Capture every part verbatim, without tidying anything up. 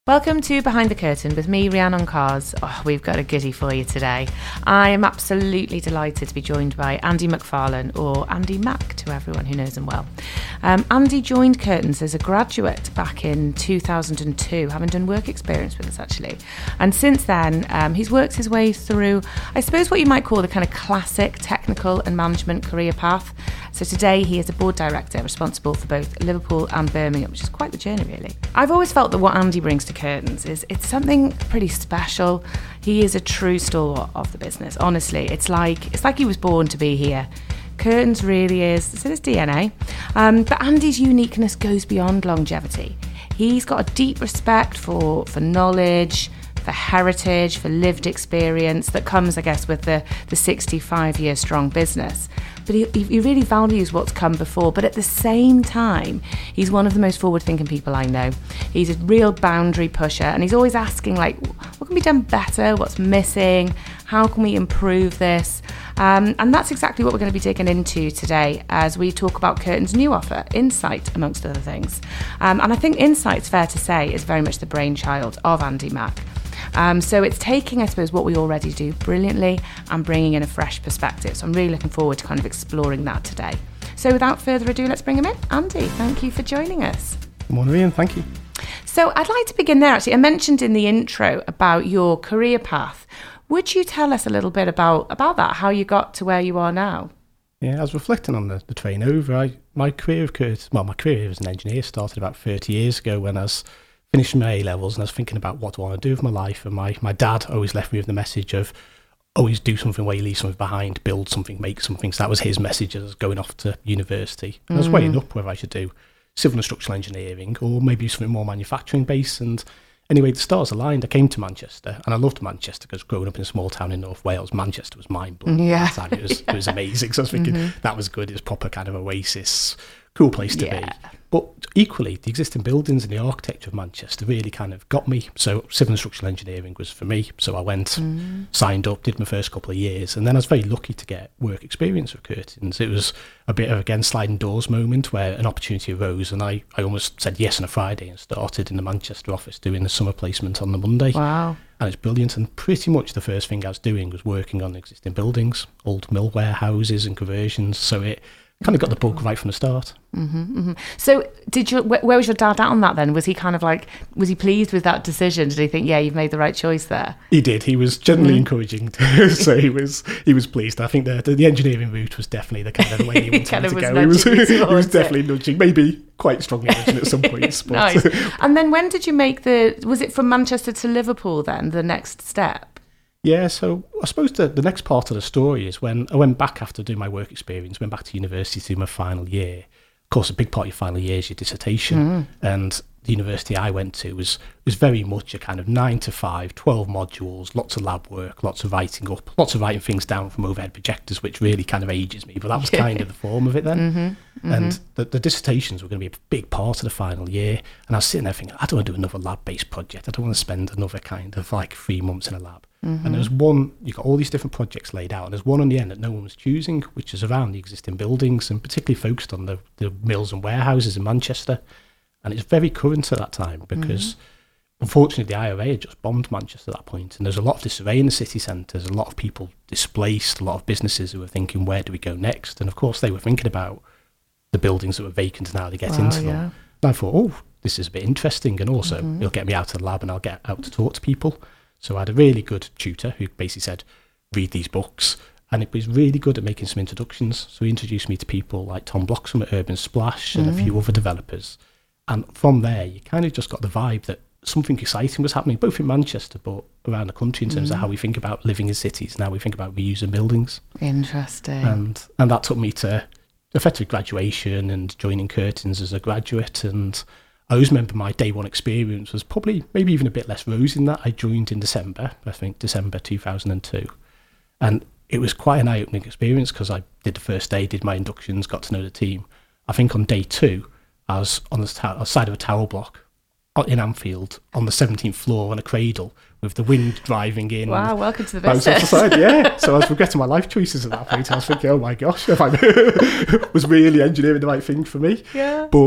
Welcome to Behind the Curtain with me, Rhiannon Cars. Oh, we've got a goodie for you today. I am absolutely delighted to be joined by Andy McFarlane, or Andy Mac to everyone who knows him well. Um, Andy joined Curtains as a graduate back in two thousand two, having done work experience with us actually. And since then, um, he's worked his way through, I suppose, what you might call the kind of classic technical and management career path. So today he is a board director responsible for both Liverpool and Birmingham, which is quite the journey really. I've always felt that what Andy brings to Curtains is it's something pretty special. He is a true stalwart of the business, honestly. It's like it's like he was born to be here. Curtains really is, it's in his D N A. Um, but Andy's uniqueness goes beyond longevity. He's got a deep respect for, for knowledge, for heritage, for lived experience that comes, I guess, with the, the sixty-five year strong business. But he, he really values what's come before. But at the same time, he's one of the most forward-thinking people I know. He's a real boundary pusher, and he's always asking, like, what can be done better? What's missing? How can we improve this? Um, and that's exactly what we're going to be digging into today as we talk about Curtains' new offer, Insight, amongst other things. Um, and I think Insight, it's fair to say, is very much the brainchild of Andy Mac. Um, so it's taking, I suppose, what we already do brilliantly and bringing in a fresh perspective. So I'm really looking forward to kind of exploring that today. So without further ado, let's bring him in. Andy, thank you for joining us. Good morning, Ian. Thank you. So I'd like to begin there, actually. I mentioned in the intro about your career path. Would you tell us a little bit about, about that, how you got to where you are now? Yeah, I was reflecting on the, the train over. I, my career of Curtis, well, my career as an engineer started about thirty years ago when I was finishing my A-levels and I was thinking about what do I want to do with my life. And my, my dad always left me with the message of always do something where you leave something behind, build something, make something. So that was his message as I was going off to university. And mm. I was weighing up whether I should do civil and structural engineering or maybe something more manufacturing based. And anyway, the stars aligned. I came to Manchester and I loved Manchester because growing up in a small town in North Wales, Manchester was mind-blowing. Yeah. At that time. It was, it was amazing. So I was thinking mm-hmm. that was good. It was proper kind of oasis, cool place to yeah. be. But equally, the existing buildings and the architecture of Manchester really kind of got me. So civil and structural engineering was for me. So I went, mm. signed up, did my first couple of years. And then I was very lucky to get work experience with Curtains. It was a bit of, again, sliding doors moment where an opportunity arose. And I, I almost said yes on a Friday and started in the Manchester office doing the summer placement on the Monday. Wow. And it's brilliant. And pretty much the first thing I was doing was working on existing buildings, old mill warehouses and conversions. So it kind of got the bug right from the start. Mm-hmm, mm-hmm. So did you, where, where was your dad at on that then? Was he kind of like, was he pleased with that decision? Did he think, yeah, you've made the right choice there? He did. He was generally mm-hmm. encouraging. So he was he was pleased. I think the, the, the engineering route was definitely the kind of way he wanted kind of to was go. He was, he was definitely it. nudging, maybe quite strongly nudging at some points. But nice. And then when did you make the, was it from Manchester to Liverpool then, the next step? Yeah, so I suppose the, the next part of the story is when I went back after doing my work experience, went back to university to do my final year. Of course, a big part of your final year is your dissertation. Mm. And the university I went to was was very much a kind of nine to five, twelve modules, lots of lab work, lots of writing up, lots of writing things down from overhead projectors, which really kind of ages me. But that was kind of the form of it then. Mm-hmm, mm-hmm. And the, the dissertations were going to be a big part of the final year. And I was sitting there thinking, I don't want to do another lab-based project. I don't want to spend another kind of like three months in a lab. Mm-hmm. And there's one, you got all these different projects laid out, and there's one on the end that no one was choosing, which is around the existing buildings and particularly focused on the, the mills and warehouses in Manchester. And it's very current at that time because mm-hmm. unfortunately the I R A had just bombed Manchester at that point, and there's a lot of disarray in the city centres, a lot of people displaced, a lot of businesses who were thinking, where do we go next? And of course they were thinking about the buildings that were vacant and how they get wow, into yeah. them. And I thought, oh, this is a bit interesting, and also mm-hmm. it'll get me out of the lab and I'll get out to talk to people. So I had a really good tutor who basically said, read these books. And it was really good at making some introductions. So he introduced me to people like Tom Bloxham at Urban Splash and mm. a few other developers. And from there, you kind of just got the vibe that something exciting was happening, both in Manchester, but around the country in terms mm. of how we think about living in cities and how we think about reusing buildings. Interesting. And and that took me to effective graduation and joining Curtains as a graduate. And I always remember my day one experience was probably maybe even a bit less rosy than that. I joined in December, I think December two thousand two. And it was quite an eye-opening experience because I did the first day, did my inductions, got to know the team. I think on day two, I was on the ta- side of a tower block in Anfield on the seventeenth floor on a cradle with the wind driving in. Wow, welcome to the business. Side, yeah. So I was regretting my life choices at that point. I was thinking, oh my gosh, if I was really engineering the right thing for me. Yeah. But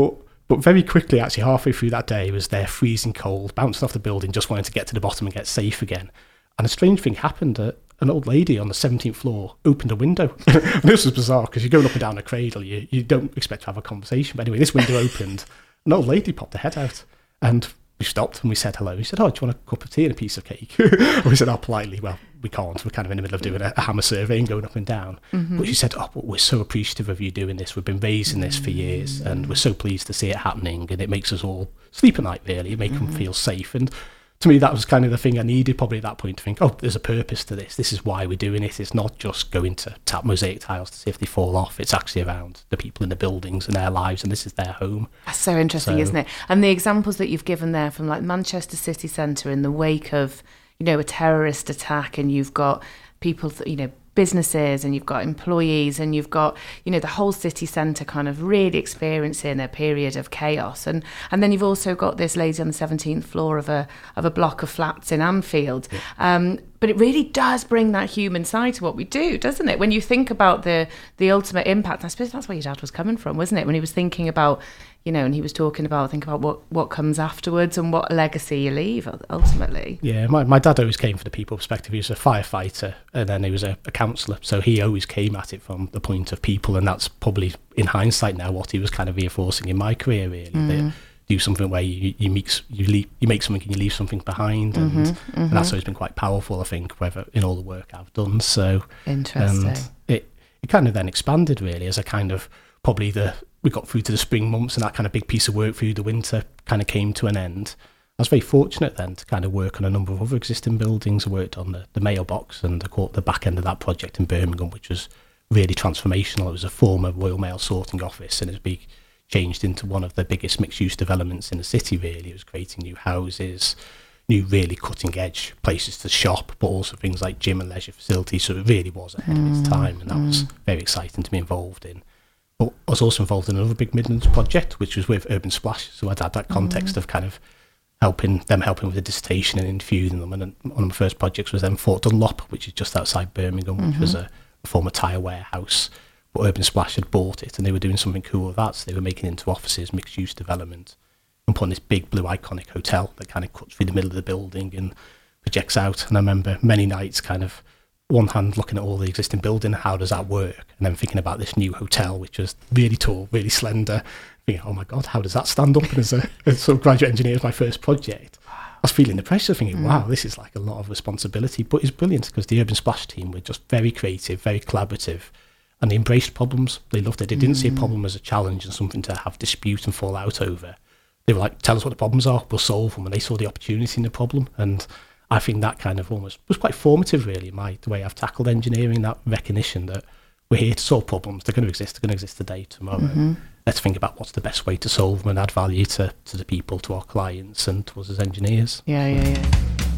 but very quickly, actually, halfway through that day, was there freezing cold, bouncing off the building, just wanting to get to the bottom and get safe again. And a strange thing happened. Uh, an old lady on the seventeenth floor opened a window. This was bizarre because you're going up and down a cradle, you, you don't expect to have a conversation. But anyway, this window opened. An old lady popped her head out, and we stopped and we said hello. He said, "Oh, do you want a cup of tea and a piece of cake?" And we said, "Oh, politely, well, we can't. We're kind of in the middle of doing a, a hammer survey and going up and down." Mm-hmm. But she said, "Oh, but we're so appreciative of you doing this. We've been raising this for years, and we're so pleased to see it happening. And it makes us all sleep at night, really. It makes mm-hmm. them feel safe." And to me, that was kind of the thing I needed probably at that point to think, oh, there's a purpose to this. This is why we're doing it. It's not just going to tap mosaic tiles to see if they fall off. It's actually around the people in the buildings and their lives, and this is their home. That's so interesting, so, isn't it? And the examples that you've given there from like Manchester City Centre in the wake of, you know, a terrorist attack, and you've got people, that, you know, businesses, and you've got employees, and you've got, you know, the whole city centre kind of really experiencing a period of chaos, and and then you've also got this lady on the seventeenth floor of a of a block of flats in Anfield. Yeah. Um, but it really does bring that human side to what we do, doesn't it? When you think about the the ultimate impact, I suppose that's where your dad was coming from, wasn't it? When he was thinking about, you know, and he was talking about, think about what, what comes afterwards and what legacy you leave, ultimately. Yeah, my, my dad always came from the people perspective. He was a firefighter, and then he was a, a counsellor. So he always came at it from the point of people, and that's probably, in hindsight now, what he was kind of reinforcing in my career, really. Mm. That do something where you you mix, you, leave, you make something and you leave something behind, and, mm-hmm, mm-hmm. and that's always been quite powerful, I think, whether in all the work I've done. So interesting. And it, it kind of then expanded, really, as a kind of probably the... we got through to the spring months, and that kind of big piece of work through the winter kind of came to an end. I was very fortunate then to kind of work on a number of other existing buildings. I worked on the, the mailbox and I caught the back end of that project in Birmingham, which was really transformational. It was a former Royal Mail sorting office, and it's been changed into one of the biggest mixed-use developments in the city, really. It was creating new houses, new really cutting-edge places to shop, but also things like gym and leisure facilities. So it really was ahead mm. of its time, and that mm. was very exciting to be involved in. But I was also involved in another big Midlands project, which was with Urban Splash. So I'd had that context mm. of kind of helping them, helping with the dissertation and infusing them. And one of my first projects was then Fort Dunlop, which is just outside Birmingham, mm-hmm. which was a, a former tyre warehouse. But Urban Splash had bought it, and they were doing something cool with that. So they were making it into offices, mixed-use development, and putting this big blue iconic hotel that kind of cuts through the middle of the building and projects out. And I remember many nights kind of one hand looking at all the existing building, how does that work? And then thinking about this new hotel, which was really tall, really slender, thinking, oh my God, how does that stand up? And as a, a sort of graduate engineer, it was my first project. I was feeling the pressure, thinking, mm. wow, this is like a lot of responsibility. But it's brilliant because the Urban Splash team were just very creative, very collaborative, and they embraced problems. They loved it. They didn't mm. see a problem as a challenge and something to have dispute and fall out over. They were like, tell us what the problems are, we'll solve them. And they saw the opportunity in the problem. And I think that kind of almost was quite formative, really, in my the way I've tackled engineering, that recognition that we're here to solve problems. They're going to exist. They're going to exist today, tomorrow. Mm-hmm. Let's think about what's the best way to solve them and add value to, to the people, to our clients, and to us as engineers. Yeah, yeah, yeah.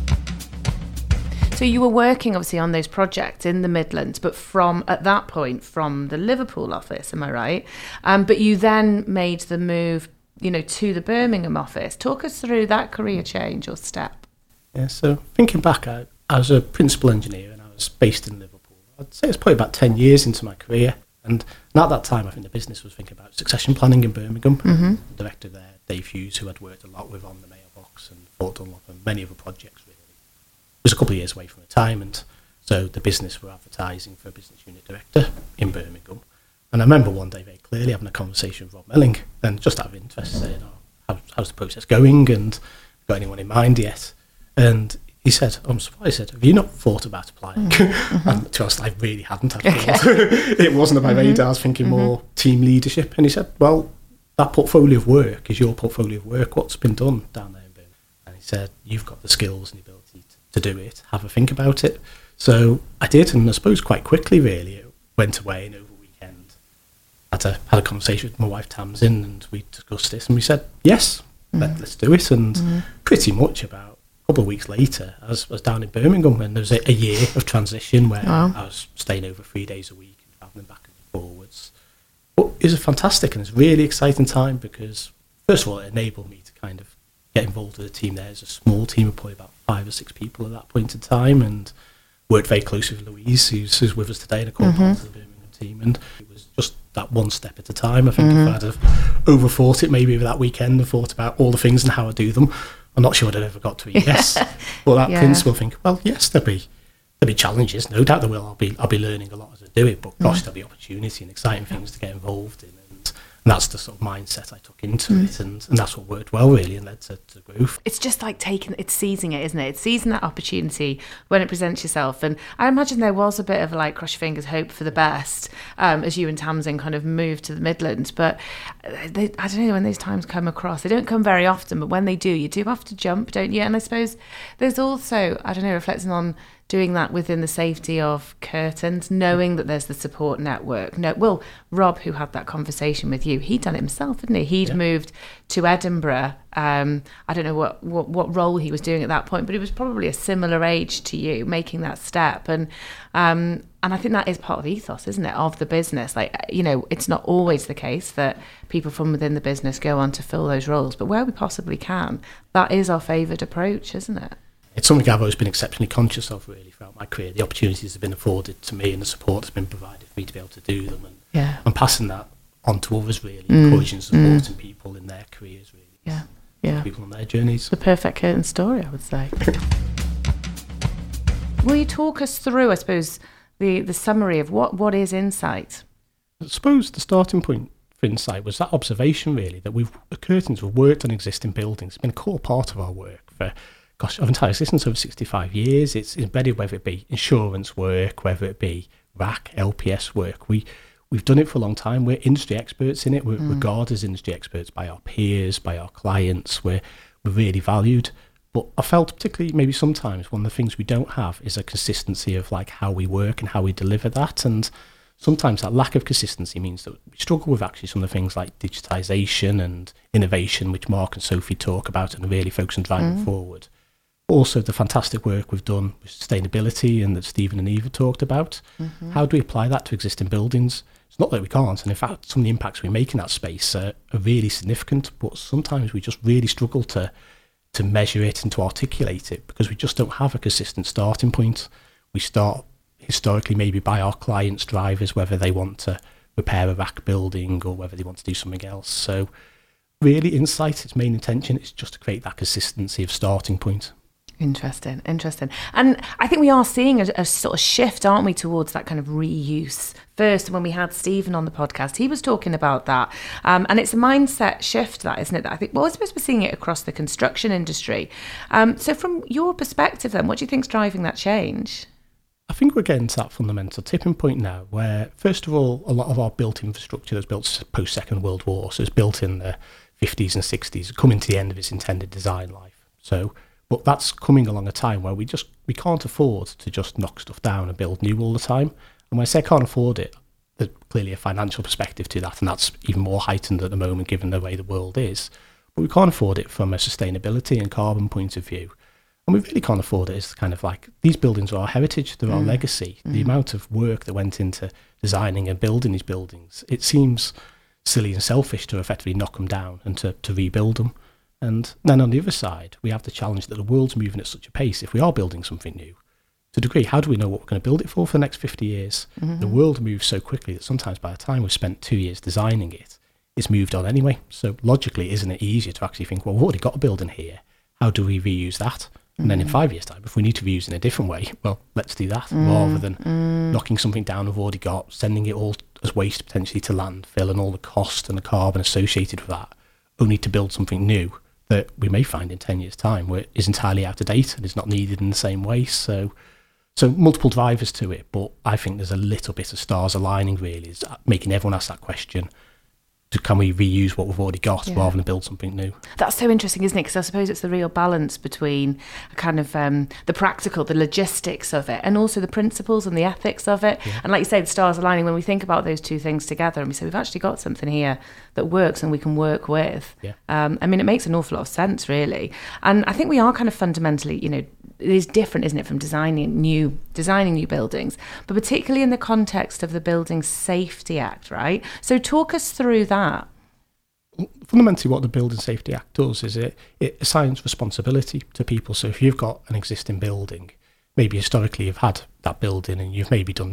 So you were working, obviously, on those projects in the Midlands, but from, at that point, from the Liverpool office, am I right? Um, but you then made the move, you know, to the Birmingham office. Talk us through that career change or step. Yeah, so thinking back, I, I was a principal engineer and I was based in Liverpool. I'd say it's probably about ten years into my career. And, and at that time, I think the business was thinking about succession planning in Birmingham. Mm-hmm. The director there, Dave Hughes, who I'd worked a lot with on the mailbox and Fort Dunlop and many other projects, really, was a couple of years away from retirement. So the business were advertising for a business unit director in Birmingham. And I remember one day very clearly having a conversation with Rob Melling, and just out of interest saying, oh, how, how's the process going, and got anyone in mind yet? And he said, I'm surprised, he said, have you not thought about applying? Mm-hmm. And to us, I really hadn't. Had okay. It wasn't on my mm-hmm. radar. I was thinking mm-hmm. more team leadership. And he said, well, that portfolio of work is your portfolio of work. What's been done down there in Birmingham? And he said, you've got the skills and the ability to, to do it. Have a think about it. So I did, and I suppose quite quickly, really, it went away, and over the weekend I had a, had a conversation with my wife, Tamsin, and we discussed this, and we said, yes, mm-hmm. let, let's do it. And mm-hmm. pretty much about a couple of weeks later, I was, I was down in Birmingham, and there was a, a year of transition where wow. I was staying over three days a week and travelling back and forwards. But it was a fantastic and it's a really exciting time because, first of all, it enabled me to kind of get involved with a team there. It's a small team of probably about five or six people at that point in time, and worked very closely with Louise, who's, who's with us today, and a core mm-hmm. part of the Birmingham team. And it was just that one step at a time. I think mm-hmm. if I'd have overthought it maybe over that weekend and thought about all the things and how I do them, I'm not sure I'd ever got to a yes. But that yeah. principle, I think, well, yes, there'll be there'll be challenges. No doubt there will. I'll be I'll be learning a lot as I do it. But gosh, mm. there'll be opportunity and exciting things to get involved in. And that's the sort of mindset I took into mm. it, and, and that's what worked well, really, and led to, to growth. It's just like taking, it's seizing it, isn't it? It's seizing that opportunity when it presents yourself. And I imagine there was a bit of like cross your fingers, hope for the best, um, as you and Tamsin kind of moved to the Midlands. But they, I don't know, when those times come across, they don't come very often, but when they do, you do have to jump, don't you? And I suppose there's also, I don't know, reflecting on doing that within the safety of curtains, knowing that there's the support network. No, well, Rob, who had that conversation with you, he'd done it himself, hadn't he? He'd yeah. moved to Edinburgh. Um, I don't know what, what, what role he was doing at that point, but he was probably a similar age to you, making that step. And um, and I think that is part of ethos, isn't it, of the business? Like, you know, it's not always the case that people from within the business go on to fill those roles, but where we possibly can, that is our favoured approach, isn't it? It's something I've always been exceptionally conscious of, really, throughout my career. The opportunities have been afforded to me and the support that's been provided for me to be able to do them. And yeah. I'm passing that on to others, really, mm. encouraging, supporting mm. people in their careers, really. Yeah, yeah. People on their journeys. The perfect curtain story, I would say. Will you talk us through, I suppose, the, the summary of what, what is Insight? I suppose the starting point for Insight was that observation, really, that we've curtains have worked on existing buildings. It's been a core part of our work for gosh, of entire existence over sixty-five years. It's embedded, whether it be insurance work, whether it be R A C, L P S work. We, we've done it for a long time. We're industry experts in it. We're mm. regarded as industry experts by our peers, by our clients. We're, we're really valued. But I felt particularly maybe sometimes one of the things we don't have is a consistency of like how we work and how we deliver that. And sometimes that lack of consistency means that we struggle with actually some of the things like digitisation and innovation, which Mark and Sophie talk about and really focus on driving mm. forward. Also, the fantastic work we've done with sustainability and that Stephen and Eva talked about. Mm-hmm. How do we apply that to existing buildings? It's not that we can't, and in fact, some of the impacts we make in that space are, are really significant, but sometimes we just really struggle to to measure it and to articulate it because we just don't have a consistent starting point. We start historically maybe by our clients' drivers, whether they want to repair a R A C building or whether they want to do something else. So really, Insight, its main intention is just to create that consistency of starting point. Interesting, interesting. And I think we are seeing a, a sort of shift, aren't we, towards that kind of reuse. First, when we had Stephen on the podcast, he was talking about that. Um, and it's a mindset shift, that, isn't it? That I think, well, I suppose we're seeing it across the construction industry. Um, so from your perspective then, what do you think's driving that change? I think we're getting to that fundamental tipping point now where, first of all, a lot of our built infrastructure that's built post-Second World War, so it's built in the fifties and sixties, coming to the end of its intended design life. So But that's coming along a time where we just we can't afford to just knock stuff down and build new all the time. And when I say can't afford it, there's clearly a financial perspective to that, and that's even more heightened at the moment given the way the world is. But we can't afford it from a sustainability and carbon point of view. And we really can't afford it as kind of like, these buildings are our heritage, they're mm. our legacy. Mm. The amount of work that went into designing and building these buildings, it seems silly and selfish to effectively knock them down and to, to rebuild them. And then on the other side, we have the challenge that the world's moving at such a pace. If we are building something new, to a degree, how do we know what we're going to build it for for the next fifty years? Mm-hmm. The world moves so quickly that sometimes by the time we've spent two years designing it, it's moved on anyway. So logically, isn't it easier to actually think, well, we've already got a building here. How do we reuse that? And mm-hmm. then in five years' time, if we need to reuse in a different way, well, let's do that mm-hmm. rather than mm-hmm. knocking something down we've already got, sending it all as waste potentially to landfill and all the cost and the carbon associated with that, only to build something new that we may find in ten years' time where it is entirely out of date and is not needed in the same way. So so multiple drivers to it, but I think there's a little bit of stars aligning really, is making everyone ask that question. To, can we reuse what we've already got yeah. rather than build something new? That's so interesting, isn't it? Because I suppose it's the real balance between kind of um, the practical, the logistics of it, and also the principles and the ethics of it. Yeah. And like you say, the stars aligning, when we think about those two things together and we say, we've actually got something here that works and we can work with. Yeah. Um, I mean, it makes an awful lot of sense, really. And I think we are kind of fundamentally, you know, it is different, isn't it, from designing new designing new buildings, but particularly in the context of the Building Safety Act, right? So talk us through that. Fundamentally, what the Building Safety Act does is it, it assigns responsibility to people. So if you've got an existing building, maybe historically you've had that building and you've maybe done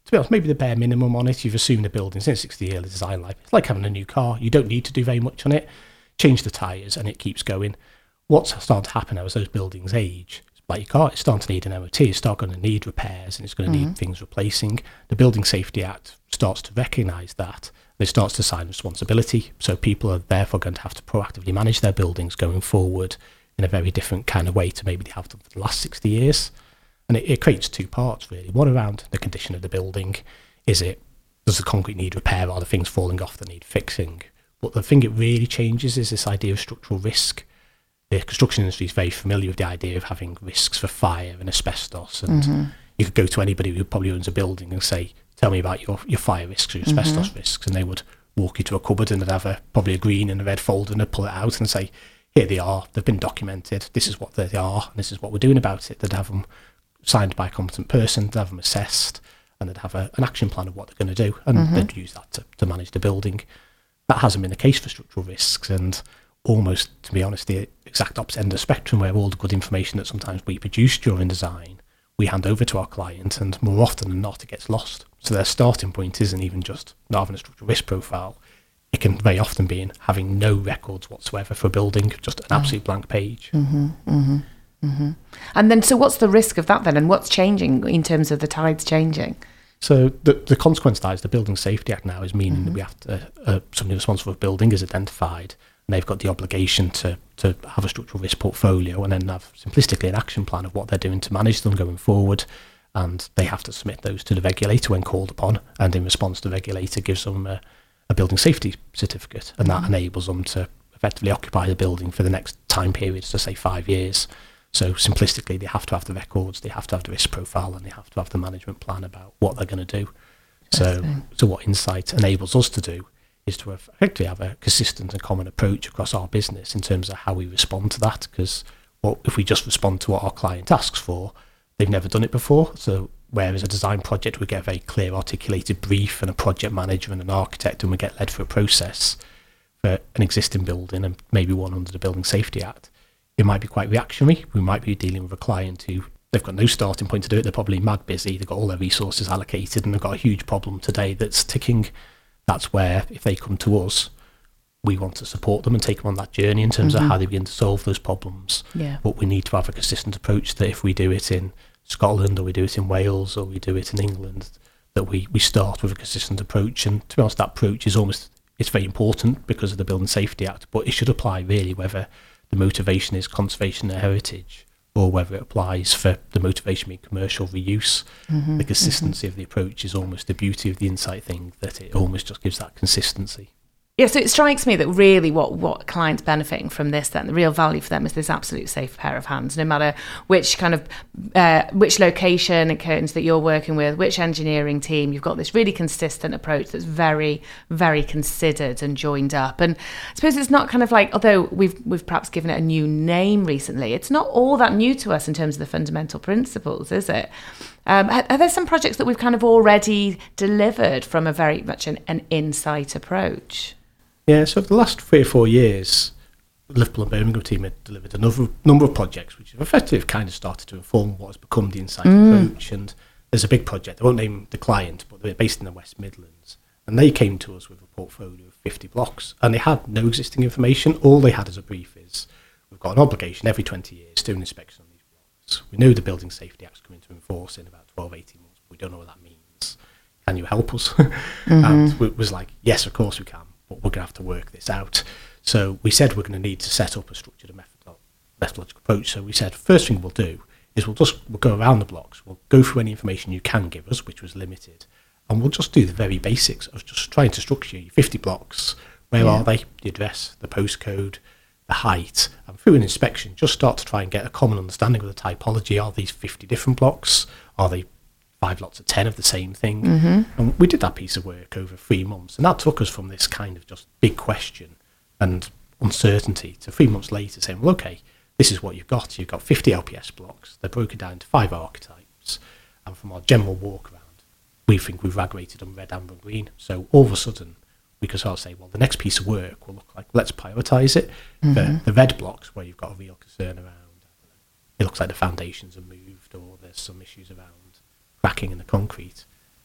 to be honest, maybe the bare minimum on it. You've assumed the building's in sixty year design life. It's like having a new car. You don't need to do very much on it. Change the tyres and it keeps going. What's starting to happen now as those buildings age, it's like your car, it's starting to need an M O T, it's starting going to need repairs and it's going to mm-hmm. need things replacing. The Building Safety Act starts to recognise that. It starts to assign responsibility. So people are therefore going to have to proactively manage their buildings going forward in a very different kind of way to maybe they have done for the last sixty years. And it, it creates two parts, really. One around the condition of the building. Is it, does the concrete need repair? Are the things falling off that need fixing? But the thing it really changes is this idea of structural risk. The construction industry is very familiar with the idea of having risks for fire and asbestos. And mm-hmm. you could go to anybody who probably owns a building and say, tell me about your, your fire risks or your asbestos mm-hmm. risks. And they would walk you to a cupboard and they'd have a, probably a green and a red folder and they'd pull it out and say, here they are, they've been documented, this is what they are, and this is what we're doing about it. They'd have them signed by a competent person, they'd have them assessed, and they'd have a, an action plan of what they're going to do, and mm-hmm. they'd use that to, to manage the building. That hasn't been the case for structural risks, and almost, to be honest, the exact opposite end of the spectrum, where all the good information that sometimes we produce during design, we hand over to our client, and more often than not, it gets lost. So their starting point isn't even just not having a structural risk profile. It can very often be in having no records whatsoever for a building, just an absolute blank page. Mm-hmm, mm-hmm. Mm-hmm. And then, so what's the risk of that then, and what's changing in terms of the tides changing? So the the consequence of that is the Building Safety Act now is meaning mm-hmm. that we have to, uh, somebody responsible for a building is identified, and they've got the obligation to to have a structural risk portfolio, and then have simplistically an action plan of what they're doing to manage them going forward, and they have to submit those to the regulator when called upon, and in response the regulator gives them a, a building safety certificate, and mm-hmm. that enables them to effectively occupy the building for the next time period, so say five years. So simplistically, they have to have the records, they have to have the risk profile, and they have to have the management plan about what they're going to do. So, so what Insight enables us to do is to effectively have a consistent and common approach across our business in terms of how we respond to that. Because well, if we just respond to what our client asks for, they've never done it before. So whereas a design project, we get a very clear articulated brief and a project manager and an architect, and we get led through a process for an existing building and maybe one under the Building Safety Act. It might be quite reactionary. We might be dealing with a client who they've got no starting point to do it. They're probably mad busy. They've got all their resources allocated and they've got a huge problem today that's ticking. That's where, if they come to us, we want to support them and take them on that journey in terms mm-hmm. of how they begin to solve those problems. Yeah. But we need to have a consistent approach that if we do it in Scotland or we do it in Wales or we do it in England, that we, we start with a consistent approach. And to be honest, that approach is almost, it's very important because of the Building Safety Act, but it should apply really whether the motivation is conservation and heritage, or whether it applies for the motivation being commercial reuse. Mm-hmm, the consistency mm-hmm. of the approach is almost the beauty of the Insight thing, that it almost just gives that consistency. Yeah, so it strikes me that really what, what clients benefiting from this then, the real value for them is this absolute safe pair of hands, no matter which kind of, uh, which location and curtains that you're working with, which engineering team, you've got this really consistent approach that's very, very considered and joined up. And I suppose it's not kind of like, although we've we've perhaps given it a new name recently, it's not all that new to us in terms of the fundamental principles, is it? Um, are, are there some projects that we've kind of already delivered from a very much an, an Insight approach? Yeah, so for the last three or four years, the Liverpool and Birmingham team had delivered a number of, number of projects which have effectively kind of started to inform what has become the Insight mm. approach. And there's a big project, I won't name the client, but they're based in the West Midlands. And they came to us with a portfolio of fifty blocks, and they had no existing information. All they had as a brief is, we've got an obligation every twenty years to do an inspection on these blocks. We know the Building Safety Act's coming to enforce in about twelve, eighteen months, but we don't know what that means. Can you help us? Mm-hmm. And it was like, yes, of course we can, but we're going to have to work this out. So we said we're going to need to set up a structured and methodological approach. So we said, first thing we'll do is we'll just we'll go around the blocks, we'll go through any information you can give us, which was limited, and we'll just do the very basics of just trying to structure your fifty blocks. Where yeah. are they? The address, the postcode, the height, and through an inspection, just start to try and get a common understanding of the typology. Are these fifty different blocks? Are they five lots of ten of the same thing? Mm-hmm. And we did that piece of work over three months, and that took us from this kind of just big question and uncertainty to three months later saying, well, okay, this is what you've got. You've got fifty L P S blocks. They're broken down into five archetypes, and from our general walk around, we think we've rag rated them red, amber, and green. So all of a sudden, we could sort of say, well, the next piece of work will look like, let's prioritise it. Mm-hmm. The, the red blocks, where you've got a real concern around, I don't know, it looks like the foundations are moved or there's some issues around cracking in the concrete.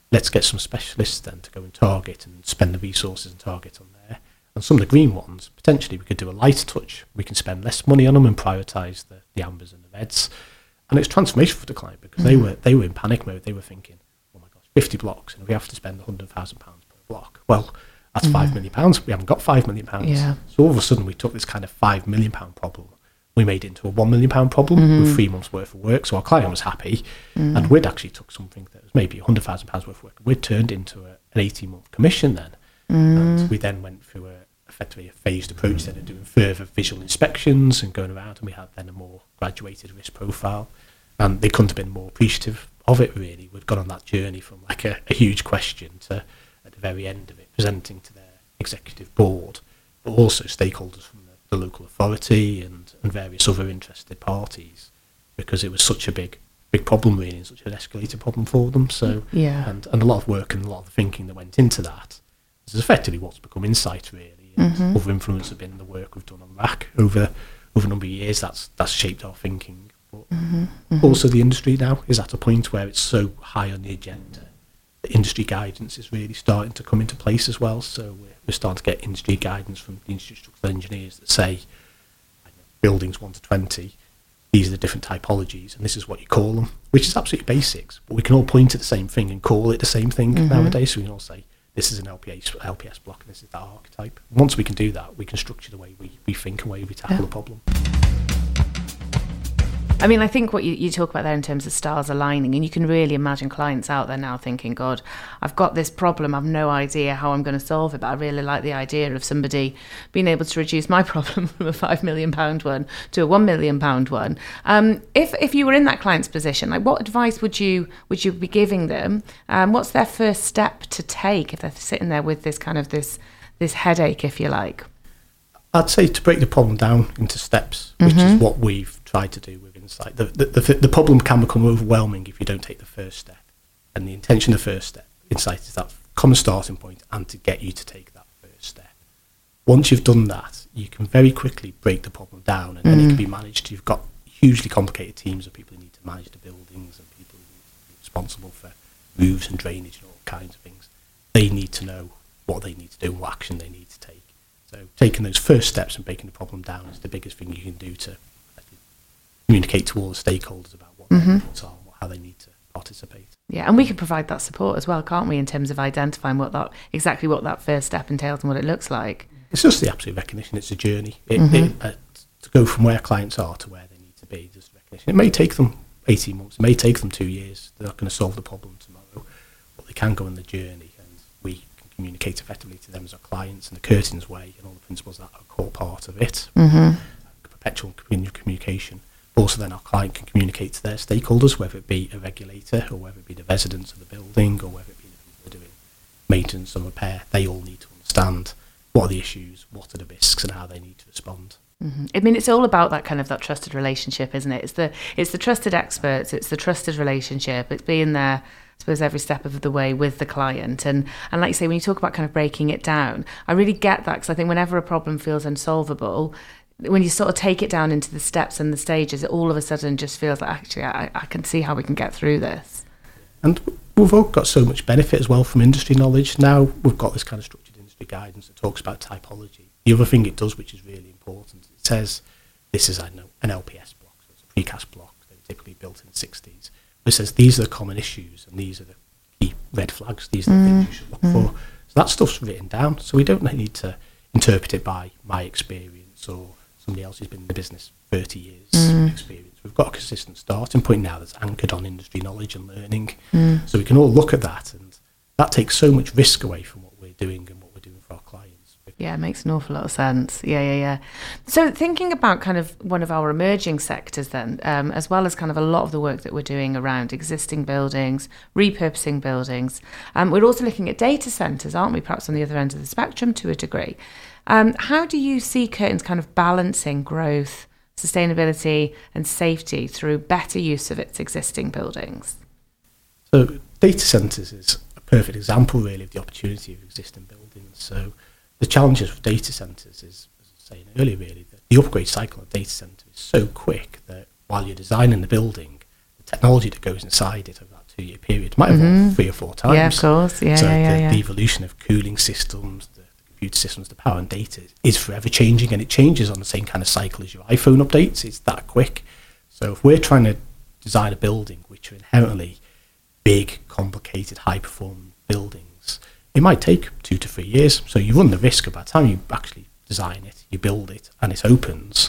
let's get some specialists then to go and target and spend the resources and target on there. And some of the green ones, potentially we could do a lighter touch. We can spend less money on them and prioritise the, the ambers and the reds. And it's transformational for the client because mm. they were they were in panic mode. They were thinking, oh my gosh, fifty blocks, and we have to spend one hundred thousand pounds per block. Well, that's mm. five million pounds. We haven't got five million pounds. Yeah. So all of a sudden we took this kind of five million pound problem. We made it into a one million pound problem mm-hmm. with three months worth of work. So our client was happy. Mm. And we'd actually took something that was maybe one hundred thousand pounds worth of work. We'd turned into a, an eighteen month commission then. Mm. And we then went through a, effectively a phased approach then of doing further visual inspections and going around. And we had then a more graduated risk profile. And they couldn't have been more appreciative of it, really. We'd gone on that journey from like a, a huge question to, at the very end of it, presenting to their executive board, but also stakeholders from the, the local authority and, and various other interested parties, because it was such a big big problem, really, and such an escalated problem for them. So, yeah. and, and a lot of work and a lot of thinking that went into that. This is effectively what's become Insight, really. And mm-hmm. other influence have been the work we've done on R A C over, over a number of years. That's, that's shaped our thinking. But mm-hmm, mm-hmm. also the industry now is at a point where it's so high on the agenda. The industry guidance is really starting to come into place as well. So we're, we're starting to get industry guidance from the industry structural engineers that say, I don't know, buildings one to twenty, these are the different typologies, and this is what you call them, which is absolutely basics. But we can all point to the same thing and call it the same thing mm-hmm. nowadays. So we can all say, this is an L P S, L P S block, and this is that archetype. Once we can do that, we can structure the way we, we think and the way we tackle yeah. the problem. I mean, I think what you, you talk about there in terms of stars aligning, and you can really imagine clients out there now thinking, God, I've got this problem, I've no idea how I'm going to solve it, but I really like the idea of somebody being able to reduce my problem from a five million pound one to a one million pound one. Um, if if you were in that client's position, like what advice would you would you be giving them? Um, what's their first step to take if they're sitting there with this kind of this this headache, if you like? I'd say to break the problem down into steps, which mm-hmm. is what we've tried to do with Insight. The, the, the, the problem can become overwhelming if you don't take the first step. And the intention of the first step, Insight, is that common starting point and to get you to take that first step. Once you've done that, you can very quickly break the problem down, and mm. then it can be managed. You've got hugely complicated teams of people who need to manage the buildings and people who need to be responsible for roofs and drainage and all kinds of things. They need to know what they need to do and what action they need to take. So taking those first steps and breaking the problem down is the biggest thing you can do to communicate to all the stakeholders about what mm-hmm. their thoughts are and how they need to participate. Yeah, and we can provide that support as well, can't we, in terms of identifying what that exactly what that first step entails and what it looks like. It's just the absolute recognition. It's a journey. It, mm-hmm. it, uh, to go from where clients are to where they need to be, just recognition. It may take them eighteen months. It may take them two years. They're not going to solve the problem tomorrow, but they can go on the journey, and we can communicate effectively to them as our clients in the Curtins way and all the principles that are a core part of it. Mm-hmm. Perpetual communication. Also, then our client can communicate to their stakeholders, whether it be a regulator or whether it be the residents of the building or whether it be the people who are doing maintenance and repair. They all need to understand what are the issues, what are the risks, and how they need to respond. Mm-hmm. I mean, it's all about that kind of that trusted relationship, isn't it? It's the it's the trusted experts, it's the trusted relationship, it's being there, I suppose, every step of the way with the client. And and like you say, when you talk about kind of breaking it down, I really get that, because I think whenever a problem feels unsolvable, when you sort of take it down into the steps and the stages, it all of a sudden just feels like, actually, I, I can see how we can get through this. And we've all got so much benefit as well from industry knowledge. Now we've got this kind of structured industry guidance that talks about typology. The other thing it does, which is really important, it says this is, I know, an L P S block, so it's a precast block. They were typically built in the sixties. It says these are the common issues and these are the key red flags. These are the mm. things you should look mm. for. So that stuff's written down. So we don't need to interpret it by my experience or somebody else who's been in the business thirty years mm. experience. We've got a consistent starting point now that's anchored on industry knowledge and learning. Mm. So we can all look at that, and that takes so much risk away from what we're doing and what we're doing for our clients. Yeah, it makes an awful lot of sense. Yeah, yeah, yeah. So thinking about kind of one of our emerging sectors then, um, as well as kind of a lot of the work that we're doing around existing buildings, repurposing buildings, um, we're also looking at data centres, aren't we, perhaps on the other end of the spectrum to a degree. Um, how do you see Curtins kind of balancing growth, sustainability and safety through better use of its existing buildings? So data centres is a perfect example really of the opportunity of existing buildings. So the challenges with data centres is, as I was saying earlier really, that the upgrade cycle of data centre is so quick that while you're designing the building, the technology that goes inside it over that two-year period. Might evolve mm-hmm. three or four times. Yeah, of course. Yeah, so yeah, yeah, the, yeah. the evolution of cooling systems, the, the computer systems, the power and data is forever changing, and it changes on the same kind of cycle as your iPhone updates. It's that quick. So if we're trying to design a building which are inherently big, complicated, high-performing buildings, it might take two to three years. So you run the risk of by the time you actually design it, you build it, and it opens,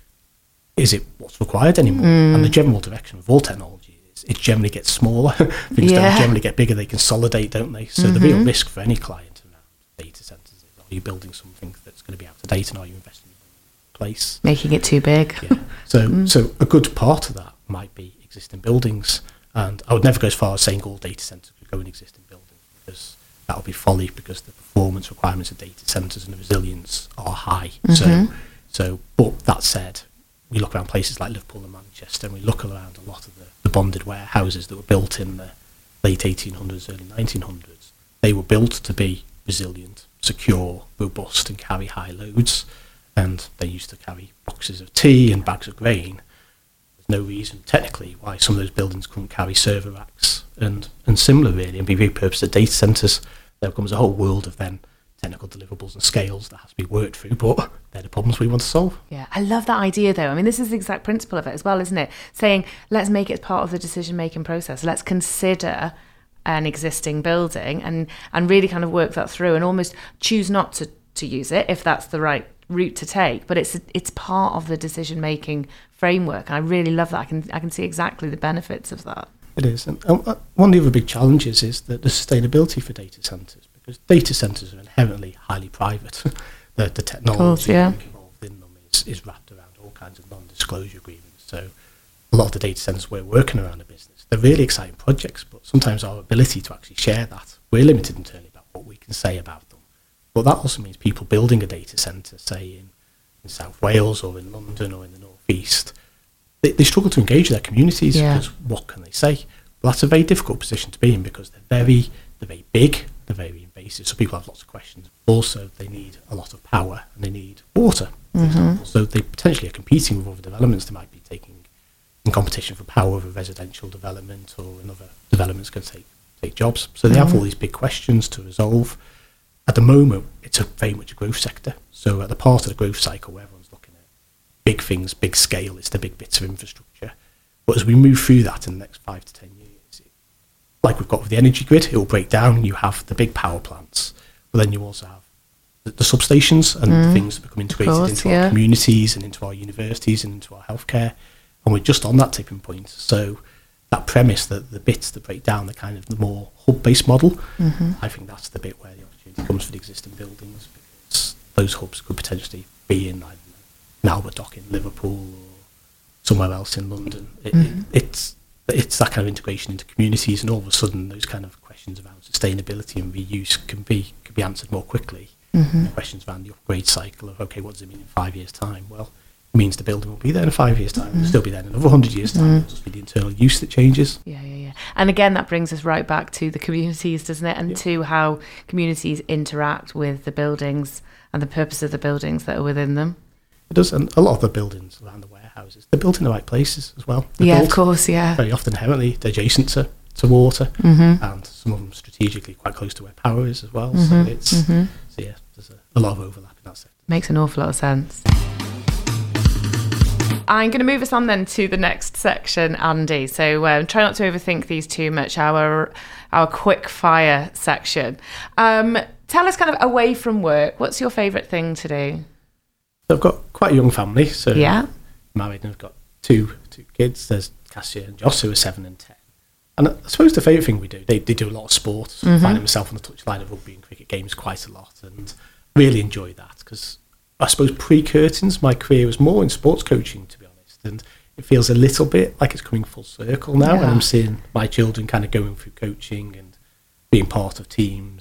is it what's required anymore? Mm. And the general direction of all technology is it generally gets smaller. Things yeah. don't generally get bigger. They consolidate, don't they? So mm-hmm. the real risk for any client around data centres is, are you building something that's going to be out of date, and are you investing in place? Making it too big. Yeah. So, mm. so a good part of that might be existing buildings. And I would never go as far as saying all data centres could go in existing buildings, because that would be folly, because the performance requirements of data centres and the resilience are high. Mm-hmm. So, so, but that said, we look around places like Liverpool and Manchester, and we look around a lot of the, the bonded warehouses that were built in the late eighteen hundreds, early nineteen hundreds. They were built to be resilient, secure, robust, and carry high loads. And they used to carry boxes of tea and bags of grain. There's no reason technically why some of those buildings couldn't carry server racks and, and similar, really, and be repurposed as data centres. There comes a whole world of then technical deliverables and scales that has to be worked through, but they're the problems we want to solve. Yeah, I love that idea though. I mean, this is the exact principle of it as well, isn't it? Saying, let's make it part of the decision-making process. Let's consider an existing building and, and really kind of work that through, and almost choose not to, to use it if that's the right route to take. But it's it's part of the decision-making framework. And I really love that. I can I can see exactly the benefits of that. It is. And uh, one of the other big challenges is that the sustainability for data centres, because data centres are inherently highly private. the, the technology course, yeah. involved in them is, is wrapped around all kinds of non-disclosure agreements. So a lot of the data centres we're working around a business, they're really exciting projects, but sometimes our ability to actually share that, we're limited internally about what we can say about them. But that also means people building a data centre, say in, in South Wales or in London or in the North East, they, they struggle to engage their communities yeah. because what can they say? Well, that's a very difficult position to be in, because they're very, they're very big, they're very invasive, so people have lots of questions. Also, they need a lot of power and they need water, for mm-hmm. example. So they potentially are competing with other developments. They might be taking in competition for power with a residential development, or another development's going to take, take jobs. So they mm-hmm. have all these big questions to resolve. At the moment, it's a very much a growth sector. So at the part of the growth cycle where everyone's looking at big things, big scale, it's the big bits of infrastructure. But as we move through that in the next five to ten years, it, like we've got with the energy grid, it will break down. You have the big power plants, but then you also have the, the substations and mm, the things that become integrated course, into yeah. our communities and into our universities and into our healthcare. And we're just on that tipping point. So that premise that the bits that break down the kind of the more hub-based model, mm-hmm. I think that's the bit where the opportunity comes for the existing buildings, because those hubs could potentially be in, I don't know, in Albert Dock in Liverpool or somewhere else in London. It, mm-hmm. it, it's it's that kind of integration into communities, and all of a sudden those kind of questions around sustainability and reuse can be can be answered more quickly. Mm-hmm. Questions around the upgrade cycle of, okay, what does it mean in five years' time? Well, it means the building will be there in five years' time. Mm-hmm. It'll still be there in another hundred years' time. Mm-hmm. It'll just be the internal use that changes. Yeah, yeah, yeah. And again, that brings us right back to the communities, doesn't it? And yeah. to how communities interact with the buildings and the purpose of the buildings that are within them. It does, and a lot of the buildings around the warehouses, they're built in the right places as well. They're yeah, of course, yeah. Very often inherently adjacent to, to water, mm-hmm. and some of them strategically quite close to where power is as well. Mm-hmm. So it's mm-hmm. so yeah, there's a, a lot of overlap in that sector. Makes an awful lot of sense. I'm going to move us on then to the next section, Andy. So um, try not to overthink these too much. Our our quick fire section. Um, tell us, kind of away from work, what's your favourite thing to do? I've got quite a young family, so yeah. I'm married and I've got two two kids. There's Cassia and Joss, who are seven and ten. And I suppose the favourite thing we do, they, they do a lot of sport. So mm-hmm. I find myself on the touchline of rugby and cricket games quite a lot, and really enjoy that, because I suppose pre-curtains, my career was more in sports coaching, to be honest, and it feels a little bit like it's coming full circle now, yeah. and I'm seeing my children kind of going through coaching and being part of teams.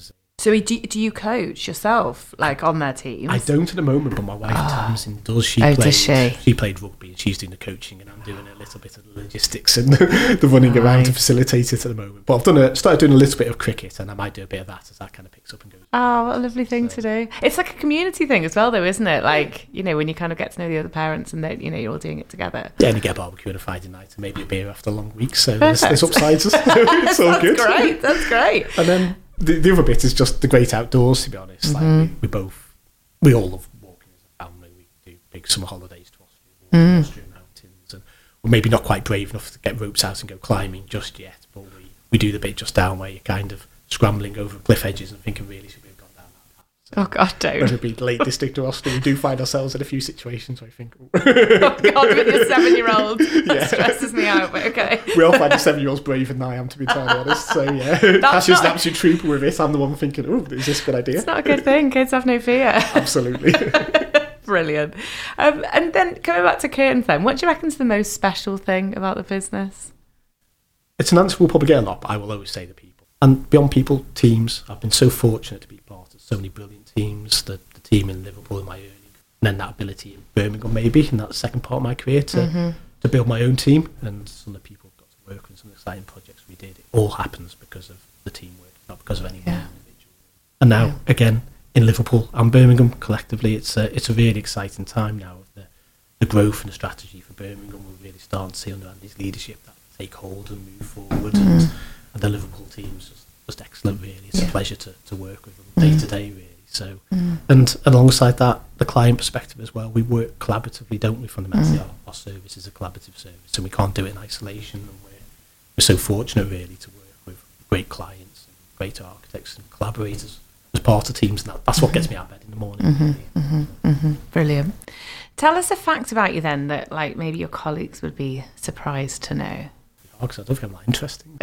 So do, do you coach yourself, like on their teams? I don't at the moment, but my wife oh. Tamsin does. She oh, played. Does she? She played rugby, and she's doing the coaching, and I'm doing a little bit of the logistics and the, the running right. around to facilitate it at the moment. But I've done a, started doing a little bit of cricket, and I might do a bit of that as that kind of picks up and goes. Oh, what a lovely thing so. to do! It's like a community thing as well, though, isn't it? Like, you know, when you kind of get to know the other parents, and they, you know, you're all doing it together. Yeah, and you get a barbecue on a Friday night, and maybe a beer after a long week. So there's, there's upsides. It's all That's good. That's great. That's great. And then. The, the other bit is just the great outdoors, to be honest. Mm-hmm. Like we, we both, we all love walking as a family. We do big summer holidays to Austria, mm. Austrian mountains, and we're maybe not quite brave enough to get ropes out and go climbing just yet. But we, we do the bit just down where you're kind of scrambling over cliff edges and thinking, really, should we have gone down that path? So oh God, don't. Whether it be the Lake District or Austria, we do find ourselves in a few situations where we think, oh God, with your seven-year-old, that yeah. stresses me out. But okay, we all find the seven-year-olds braver than I am, to be entirely honest. So yeah, Tash is an absolute trooper with it. I'm the one thinking, oh, is this a good idea? It's not a good thing. Kids have no fear. Absolutely. Brilliant. Um, and then coming back to Curtains, then, what do you reckon is the most special thing about the business? It's an answer we'll probably get a lot, but I will always say the people. And beyond people, teams. I've been so fortunate to be part of so many brilliant teams. The, the team in Liverpool in my early, and then that ability in Birmingham maybe, in that second part of my career to, mm-hmm. to build my own team. And some of the people I've got to work with, some of the exciting projects we did. It all happens because of the teamwork, not because of any one yeah. individual. And now, yeah. again, in Liverpool and Birmingham collectively, it's a, it's a really exciting time now of the, the growth and the strategy for Birmingham. We're really starting to see under Andy's leadership that take hold and move forward. Mm. And, and the Liverpool team's just, just excellent, really. It's yeah. a pleasure to, to work with them day mm. to day, really. So, mm. and alongside that, the client perspective as well. We work collaboratively, don't we? Fundamentally, mm. our, our service is a collaborative service, and we can't do it in isolation. And we're we're so fortunate, really, to work with great clients, and great architects, and collaborators as part of teams. And that, that's what gets me out of bed in the morning. Mm-hmm, really. mm-hmm, mm-hmm. Brilliant. Tell us a fact about you then that, like, maybe your colleagues would be surprised to know. Because I don't think I'm that interesting.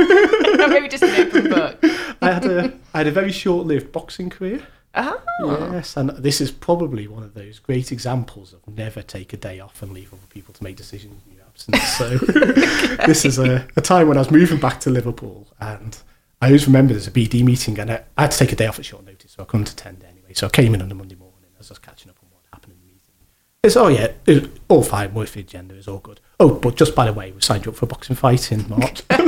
So. Maybe just an open book. I had a I had a very short-lived boxing career. Oh. Yes, and this is probably one of those great examples of never take a day off and leave other people to make decisions in your absence. So okay. This is a, a time when I was moving back to Liverpool, and I always remember there's a B D meeting, and I, I had to take a day off at short notice, so I couldn't attend anyway. So I came in on a Monday morning as I was catching up on what happened in the meeting. It's, oh yeah, it's all fine, worth the agenda, it's all good. Oh, but just by the way, we signed you up for a boxing fight in March. I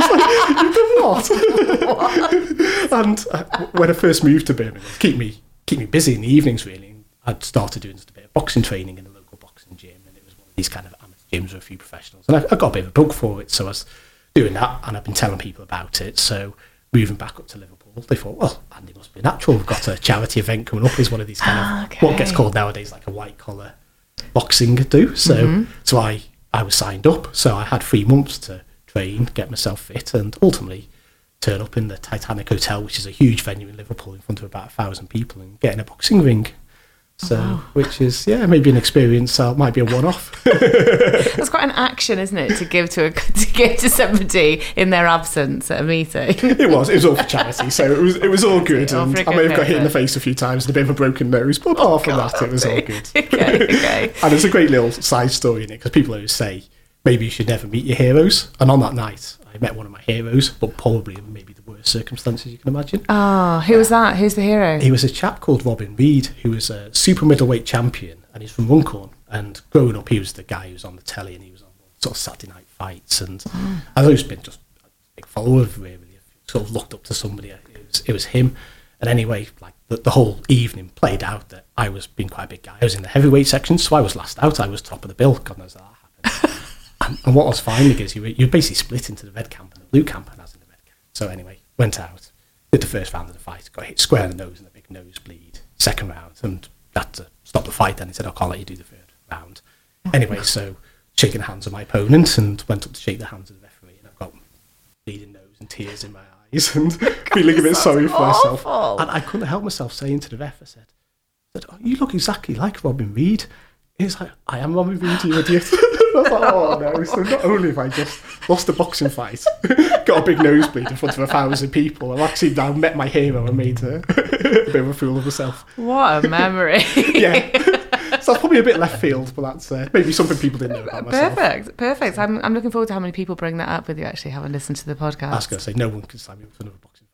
was like, you did what? what? And uh, when I first moved to Birmingham, to keep me keep me busy in the evenings, really, I'd started doing just a bit of boxing training in a local boxing gym, and it was one of these kind of amateur gyms with a few professionals. And I, I got a bit of a bug for it, so I was doing that, and I've been telling people about it. So moving back up to Liverpool, they thought, well, Andy must be natural. We've got a charity event coming up. Is one of these kind of okay. what gets called nowadays like a white collar boxing do. So, mm-hmm. so I. I was signed up, so I had three months to train, get myself fit, and ultimately turn up in the Titanic Hotel, which is a huge venue in Liverpool, in front of about a thousand people, and get in a boxing ring. So, wow. Which is, yeah, maybe an experience. So it might be a one-off. That's quite an action, isn't it, to give to a to give to somebody in their absence at a meeting? It was. It was all for charity, so it was it was all good. And I may have got hit in the face a few times and a bit of a broken nose, but apart oh, from God, that, it was all good. Okay, okay. And there's a great little side story in it, because people always say maybe you should never meet your heroes. And on that night, I met one of my heroes, but probably in maybe the worst circumstances you can imagine. Oh, who was that? Who's the hero? He was a chap called Robin Reid, who was a super middleweight champion, and he's from Runcorn. And growing up, he was the guy who was on the telly, and he was on sort of Saturday night fights. And mm. I've always been just a big follower of really, sort of looked up to somebody. It was, it was him. And anyway, like the, the whole evening played out that I was being quite a big guy. I was in the heavyweight section, so I was last out. I was top of the bill. God knows how that happened. And, and what I was finding is you were, you were basically split into the red camp and the blue camp, and I was in the red camp. So anyway, went out, did the first round of the fight, got hit square in the nose and a big nosebleed. Second round, and had to stop the fight then. He said, I can't let you do the third round. Anyway, so shaking hands with my opponent, and went up to shake the hands of the referee, and I've got bleeding nose and tears in my eyes and feeling a bit sorry for awful. myself. And I couldn't help myself saying to the ref, I said, I said oh, you look exactly like Robin Reid. He's like, I am Robin Reid, you idiot. I was like, oh no, so not only have I just lost a boxing fight, got a big nosebleed in front of a thousand people, I've actually now met my hero and made a, a bit of a fool of myself. What a memory. Yeah. So that's probably a bit left field, but that's uh, maybe something people didn't know about myself. Perfect, perfect. I'm I'm looking forward to how many people bring that up with you, actually, having listened to the podcast. I was going to say, no one can sign me up for another boxing fight.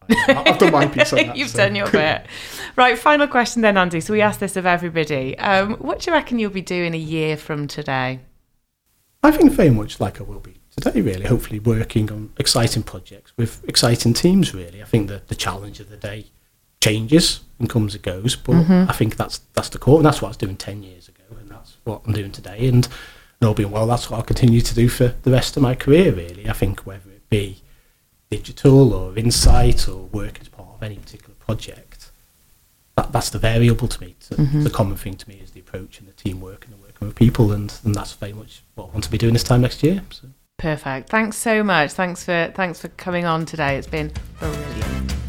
I've done my piece on that. You've so. done your bit. Right, final question then, Andy. So we ask this of everybody. Um, what do you reckon you'll be doing a year from today? I think very much like I will be today, really. Hopefully working on exciting projects with exciting teams, really. I think that the challenge of the day changes and comes and goes, but mm-hmm. I think that's that's the core, and that's what I was doing ten years ago, and that's what I'm doing today. And, and all being well, that's what I'll continue to do for the rest of my career, really. I think whether it be digital or insight or work as part of any particular project, that, that's the variable to me. To, mm-hmm. The common thing to me is the approach and the teamwork and the working with people, and, and that's very much what I want to be doing this time next year. So. Perfect. Thanks so much. Thanks for thanks for coming on today. It's been brilliant.